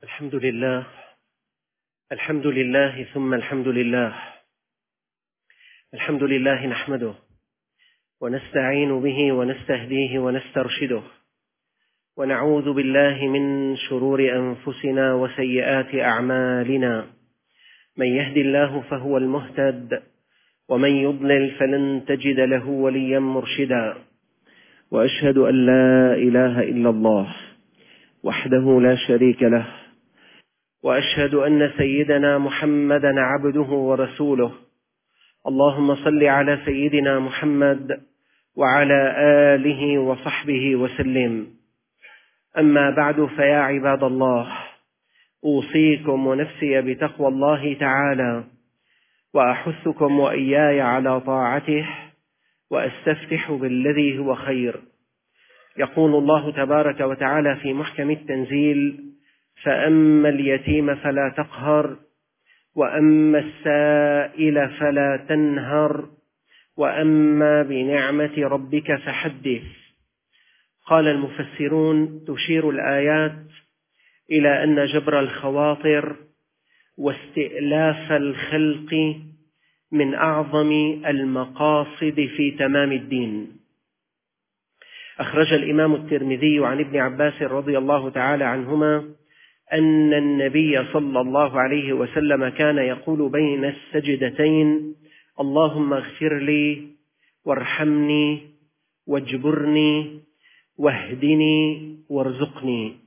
الحمد لله. الحمد لله ثم الحمد لله. الحمد لله نحمده ونستعين به ونستهديه ونسترشده، ونعوذ بالله من شرور أنفسنا وسيئات أعمالنا. من يهد الله فهو المهتد، ومن يضلل فلن تجد له وليا مرشدا. وأشهد أن لا إله إلا الله وحده لا شريك له، وأشهد أن سيدنا محمدا عبده ورسوله. اللهم صل على سيدنا محمد وعلى آله وصحبه وسلم. أما بعد، فيا عباد الله، أوصيكم ونفسي بتقوى الله تعالى، وأحثكم وإياي على طاعته، وأستفتح بالذي هو خير. يقول الله تبارك وتعالى في محكم التنزيل: فأما اليتيم فلا تقهر، وأما السائل فلا تنهر، وأما بنعمة ربك فحدث. قال المفسرون: تشير الآيات إلى أن جبر الخواطر واستئلاف الخلق من أعظم المقاصد في تمام الدين. أخرج الإمام الترمذي عن ابن عباس رضي الله تعالى عنهما أن النبي صلى الله عليه وسلم كان يقول بين السجدتين: اللهم اغفر لي وارحمني واجبرني واهدني وارزقني.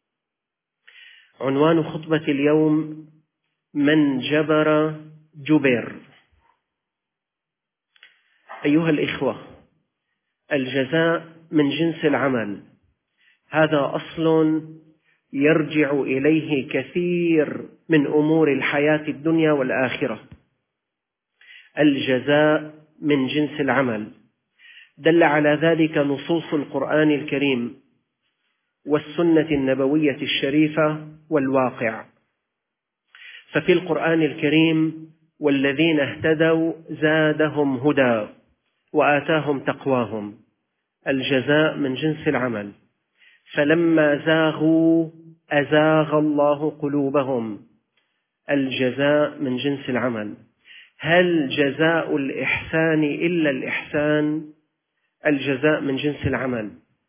عنوان خطبة اليوم: من جبر جبر. أيها الإخوة، الجزاء من جنس العمل، هذا أصل يرجع إليه كثير من أمور الحياة الدنيا والآخرة. الجزاء من جنس العمل، دل على ذلك نصوص القرآن الكريم والسنة النبوية الشريفة والواقع. ففي القرآن الكريم: والذين اهتدوا زادهم هدى وآتاهم تقواهم. الجزاء من جنس العمل. فلما زاغوا أزاغ الله قلوبهم. الجزاء من جنس العمل. هل جزاء الإحسان إلا الإحسان؟ الجزاء من جنس العمل.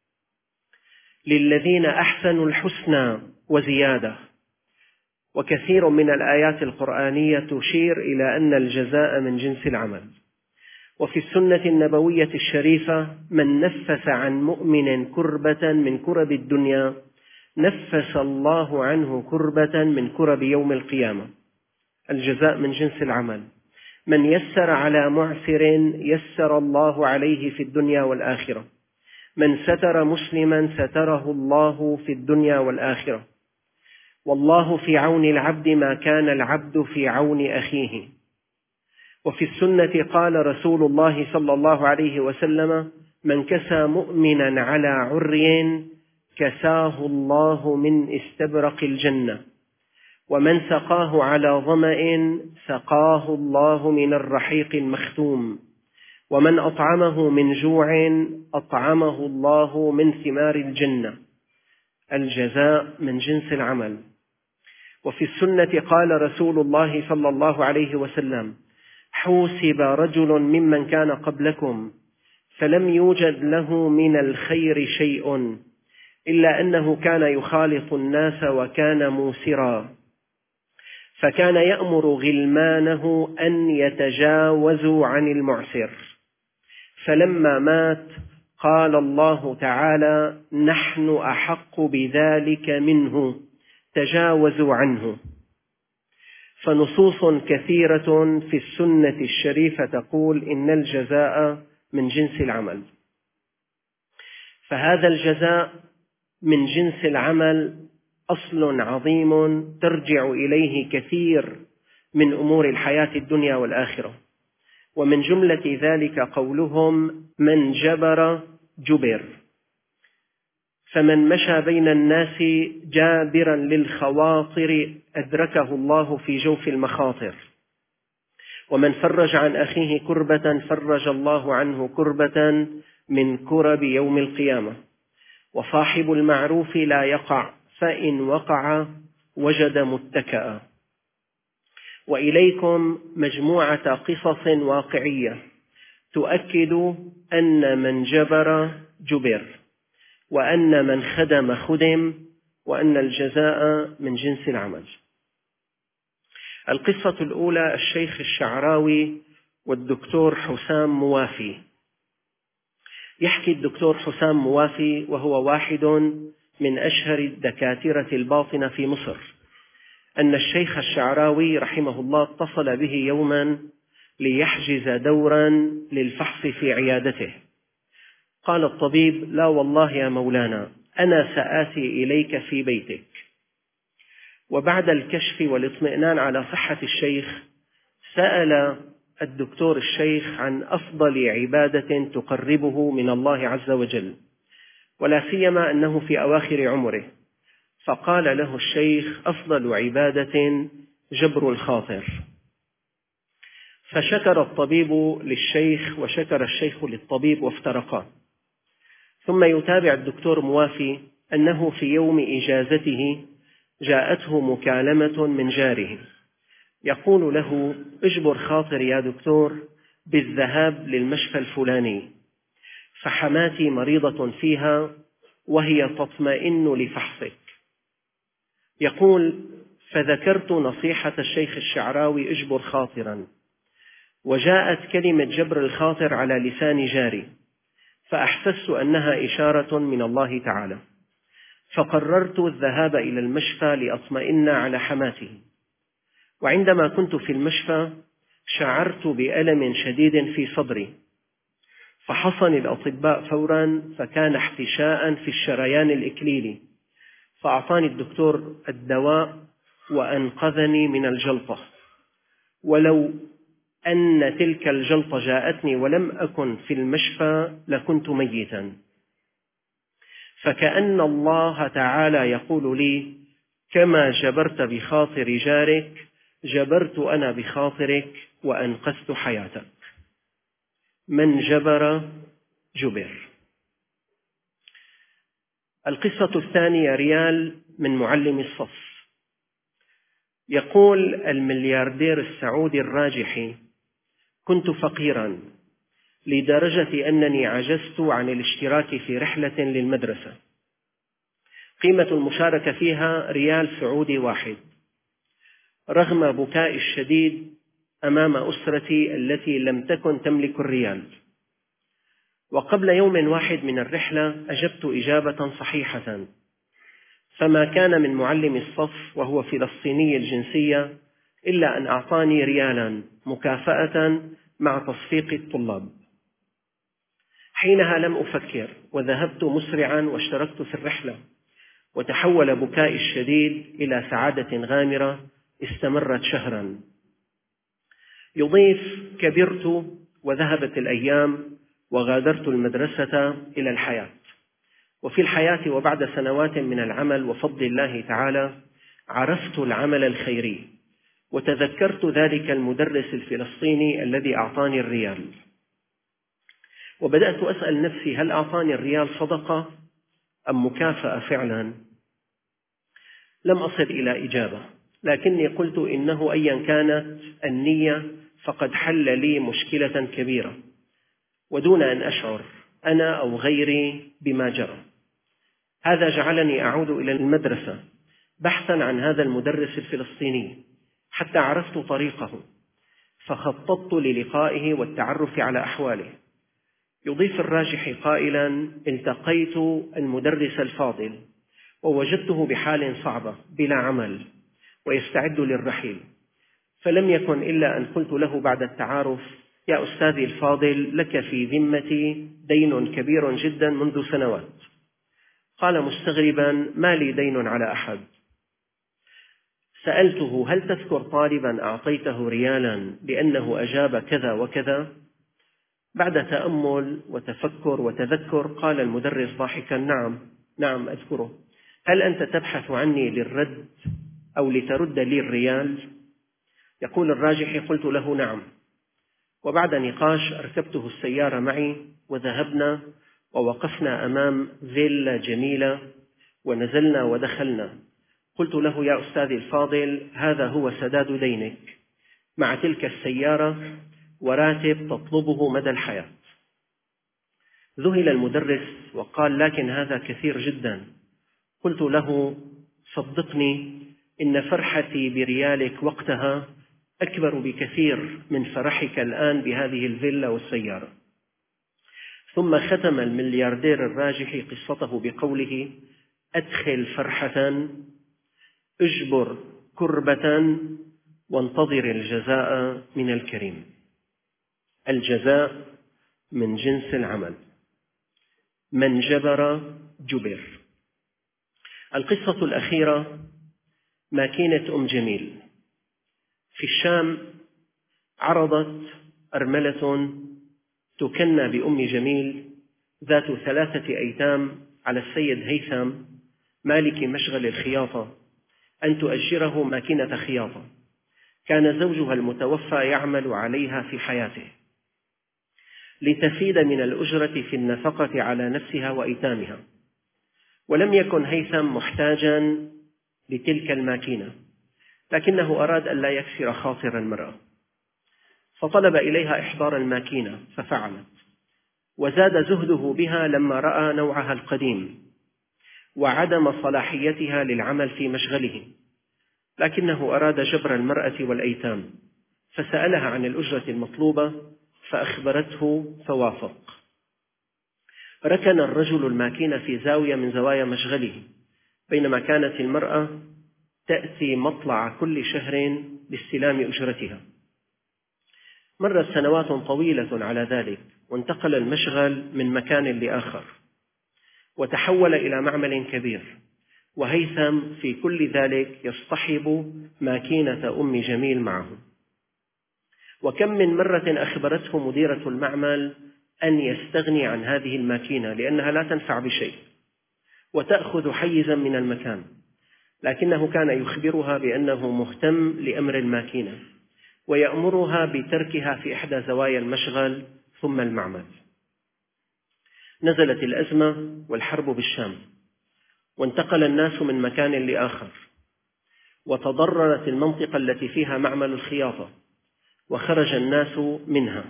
للذين أحسنوا الحسنى وزيادة. وكثير من الآيات القرآنية تشير إلى أن الجزاء من جنس العمل. وفي السنة النبوية الشريفة: من نفس عن مؤمن كربة من كرب الدنيا نفس الله عنه كربة من كرب يوم القيامة. الجزاء من جنس العمل. من يسر على معسر يسر الله عليه في الدنيا والآخرة. من ستر مسلما ستره الله في الدنيا والآخرة. والله في عون العبد ما كان العبد في عون أخيه. وفي السنة قال رسول الله صلى الله عليه وسلم: من كسى مؤمنا على عري كساه الله من استبرق الجنة، ومن سقاه على ظمأ سقاه الله من الرحيق المختوم، ومن أطعمه من جوع أطعمه الله من ثمار الجنة. الجزاء من جنس العمل. وفي السنة قال رسول الله صلى الله عليه وسلم: حوسب رجل ممن كان قبلكم فلم يوجد له من الخير شيء إلا أنه كان يخالط الناس وكان موسرا، فكان يأمر غلمانه أن يتجاوزوا عن المعسر، فلما مات قال الله تعالى: نحن أحق بذلك منه تجاوزوا عنه. فنصوص كثيرة في السنة الشريفة تقول إن الجزاء من جنس العمل. فهذا الجزاء من جنس العمل أصل عظيم ترجع إليه كثير من أمور الحياة الدنيا والآخرة. ومن جملة ذلك قولهم: من جبر جبر. فمن مشى بين الناس جابرا للخواطر أدركه الله في جوف المخاطر. ومن فرج عن أخيه كربة فرج الله عنه كربة من كرب يوم القيامة. وصاحب المعروف لا يقع، فإن وقع وجد متكأ. وإليكم مجموعة قصص واقعية تؤكد أن من جبر جبر، وأن من خدم خدم، وأن الجزاء من جنس العمل. القصة الأولى الشيخ الشعراوي والدكتور حسام موافي. يحكي الدكتور حسام موافي، وهو واحد من أشهر الدكاترة الباطنة في مصر، أن الشيخ الشعراوي رحمه الله اتصل به يوما ليحجز دورا للفحص في عيادته. قال الطبيب: لا والله يا مولانا، أنا سآتي إليك في بيتك. وبعد الكشف والاطمئنان على صحة الشيخ، سأل الدكتور الشيخ عن أفضل عبادة تقربه من الله عز وجل، ولا سيما أنه في أواخر عمره، فقال له الشيخ: أفضل عبادة جبر الخاطر. فشكر الطبيب للشيخ وشكر الشيخ للطبيب وافترقا. ثم يتابع الدكتور موافي أنه في يوم إجازته جاءته مكالمة من جاره يقول له: اجبر خاطر يا دكتور بالذهاب للمشفى الفلاني، فحماتي مريضة فيها وهي تطمئن لفحصك. يقول: فذكرت نصيحة الشيخ الشعراوي اجبر خاطرا، وجاءت كلمة جبر الخاطر على لسان جاري، فأحسست أنها إشارة من الله تعالى، فقررت الذهاب إلى المشفى لأطمئن على حماتي. وعندما كنت في المشفى شعرت بألم شديد في صدري، فحصني الأطباء فورا، فكان احتشاء في الشريان الإكليلي، فأعطاني الدكتور الدواء وأنقذني من الجلطة. ولو أن تلك الجلطة جاءتني ولم أكن في المشفى لكنت ميتا. فكأن الله تعالى يقول لي: كما جبرت بخاطر جارك جبرت أنا بخاطرك وأنقذت حياتك. من جبر جبر. القصة الثانية ريال من معلم الصف. يقول الملياردير السعودي الراجحي: كنت فقيرا لدرجة أنني عجزت عن الاشتراك في رحلة للمدرسة قيمة المشاركة فيها ريال سعودي واحد، رغم بكائي الشديد أمام أسرتي التي لم تكن تملك الريال. وقبل يوم واحد من الرحلة أجبت إجابة صحيحة، فما كان من معلم الصف وهو فلسطيني الجنسية إلا أن أعطاني ريالا مكافأة مع تصفيق الطلاب. حينها لم أفكر وذهبت مسرعا واشتركت في الرحلة، وتحول بكائي الشديد إلى سعادة غامرة استمرت شهرا. يضيف: كبرت وذهبت الأيام وغادرت المدرسة إلى الحياة. وفي الحياة وبعد سنوات من العمل وفضل الله تعالى عرفت العمل الخيري، وتذكرت ذلك المدرس الفلسطيني الذي أعطاني الريال، وبدأت أسأل نفسي: هل أعطاني الريال صدقة أم مكافأة فعلا؟ لم أصل إلى إجابة، لكني قلت إنه أيا كانت النية فقد حل لي مشكلة كبيرة، ودون أن أشعر أنا أو غيري بما جرى. هذا جعلني أعود إلى المدرسة بحثا عن هذا المدرس الفلسطيني حتى عرفت طريقه، فخططت للقائه والتعرف على أحواله. يضيف الراجحي قائلا: التقيت المدرس الفاضل ووجدته بحال صعبة بلا عمل ويستعد للرحيل، فلم يكن إلا أن قلت له بعد التعارف: يا أستاذي الفاضل، لك في ذمتي دين كبير جدا منذ سنوات. قال مستغربا: ما لي دين على أحد. سألته: هل تذكر طالبا أعطيته ريالا لأنه أجاب كذا وكذا؟ بعد تأمل وتفكر وتذكر قال المدرس ضاحكا: نعم أذكره. هل أنت تبحث عني للرد أو لترد لي الريال؟ يقول الراجحي: قلت له نعم. وبعد نقاش أركبته السيارة معي وذهبنا ووقفنا أمام فيلا جميلة ونزلنا ودخلنا. قلت له: يا أستاذي الفاضل، هذا هو سداد دينك مع تلك السيارة وراتب تطلبه مدى الحياة. ذهل المدرس وقال: لكن هذا كثير جدا. قلت له: صدقني، إن فرحتي بريالك وقتها أكبر بكثير من فرحك الآن بهذه الفيلا والسيارة. ثم ختم الملياردير الراجح قصته بقوله: أدخل فرحة، اجبر كربة، وانتظر الجزاء من الكريم. الجزاء من جنس العمل. من جبر جبر. القصة الأخيرة ماكينة أم جميل. في الشام عرضت أرملة تكنى بأم جميل ذات 3 أيتام على السيد هيثم مالك مشغل الخياطة أن تؤجره ماكينة خياطة. كان زوجها المتوفى يعمل عليها في حياته لتفيد من الأجرة في النفقة على نفسها وأيتامها، ولم يكن هيثم محتاجا لتلك الماكينة، لكنه أراد أن لا يكسر خاطر المرأة، فطلب إليها إحضار الماكينة ففعلت، وزاد زهده بها لما رأى نوعها القديم وعدم صلاحيتها للعمل في مشغله، لكنه أراد جبر المرأة والأيتام، فسألها عن الأجرة المطلوبة فأخبرته فوافق. ركن الرجل الماكينة في زاوية من زوايا مشغله، بينما كانت المرأة تأتي مطلع كل شهر لاستلام أجرتها. مرت سنوات طويلة على ذلك، وانتقل المشغل من مكان لآخر، وتحول إلى معمل كبير، وهيثم في كل ذلك يصطحب ماكينة أم جميل معه. وكم من مرة أخبرته مديرة المعمل أن يستغني عن هذه الماكينة لأنها لا تنفع بشيء وتأخذ حيزا من المكان، لكنه كان يخبرها بأنه مهتم لأمر الماكينة ويأمرها بتركها في إحدى زوايا المشغل ثم المعمل. نزلت الأزمة والحرب بالشام، وانتقل الناس من مكان لآخر، وتضررت المنطقة التي فيها معمل الخياطة، وخرج الناس منها،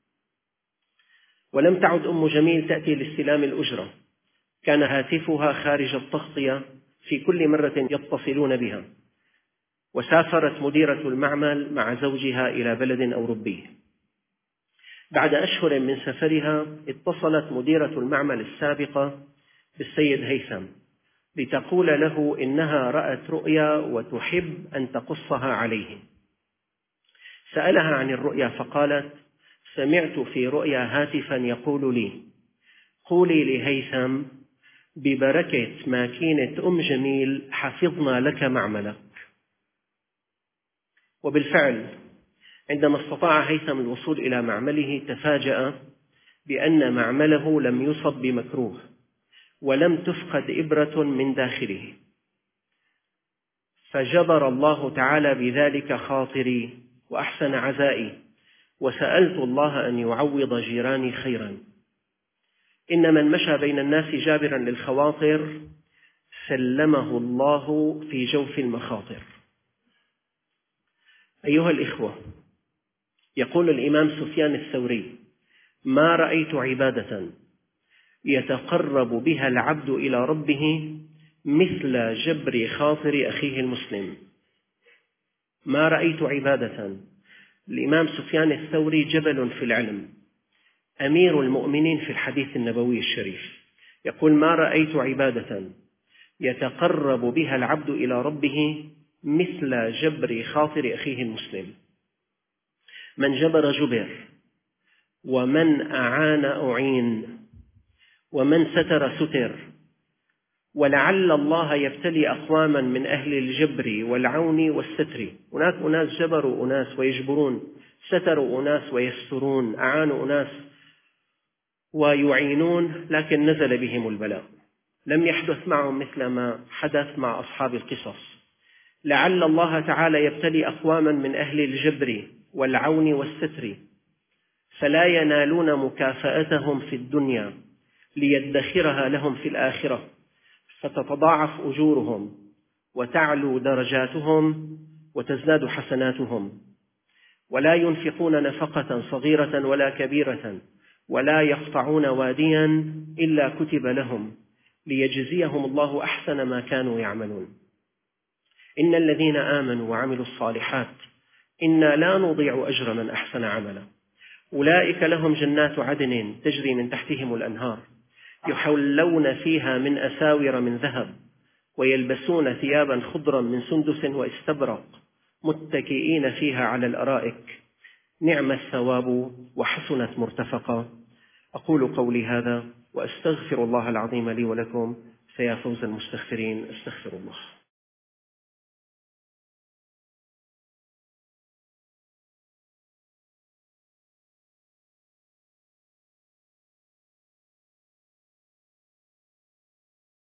ولم تعد أم جميل تأتي لاستلام الأجرة. كان هاتفها خارج التغطية في كل مرة يتصلون بها، وسافرت مديرة المعمل مع زوجها إلى بلد أوروبي. بعد أشهر من سفرها اتصلت مديرة المعمل السابقة بالسيد هيثم لتقول له إنها رأت رؤيا وتحب أن تقصها عليه. سألها عن الرؤيا فقالت: سمعت في رؤيا هاتفا يقول لي: قولي لهيثم ببركة ماكينة أم جميل حفظنا لك معملك. وبالفعل عندما استطاع هيثم الوصول إلى معمله تفاجأ بأن معمله لم يصب بمكروه ولم تفقد إبرة من داخله، فجبر الله تعالى بذلك خاطري وأحسن عزائي، وسألت الله أن يعوض جيراني خيرا. إن من مشى بين الناس جابرا للخواطر سلمه الله في جوف المخاطر. أيها الإخوة، يقول الإمام سفيان الثوري: ما رأيت عبادة يتقرب بها العبد إلى ربه مثل جبر خاطر أخيه المسلم. ما رأيت عبادة. الإمام سفيان الثوري جبل في العلم، أمير المؤمنين في الحديث النبوي الشريف، يقول: ما رأيت عبادة يتقرب بها العبد إلى ربه مثل جبر خاطر أخيه المسلم. من جبر جبر، ومن أعان أعين، ومن ستر ستر. ولعل الله يبتلي أقواما من أهل الجبر والعون والستر. هناك أناس جبروا أناس ويجبرون، ستروا أناس ويسترون، أعانوا أناس ويعينون، لكن نزل بهم البلاء. لم يحدث معهم مثل ما حدث مع أصحاب القصص. لعل الله تعالى يبتلي أقواما من أهل الجبر والعون والستر فلا ينالون مكافأتهم في الدنيا ليدخرها لهم في الآخرة، فتتضاعف أجورهم وتعلو درجاتهم وتزداد حسناتهم، ولا ينفقون نفقة صغيرة ولا كبيرة، ولا يقطعون واديا إلا كتب لهم ليجزيهم الله أحسن ما كانوا يعملون. إن الذين آمنوا وعملوا الصالحات إنا لا نضيع أجر من أحسن عملا، أولئك لهم جنات عدن تجري من تحتهم الأنهار، يحلون فيها من أساور من ذهب، ويلبسون ثيابا خضرا من سندس واستبرق، متكئين فيها على الأرائك، نعم الثواب وحسنت مرتفقا. أقول قولي هذا وأستغفر الله العظيم لي ولكم، فيا فوز المستغفرين، استغفر الله.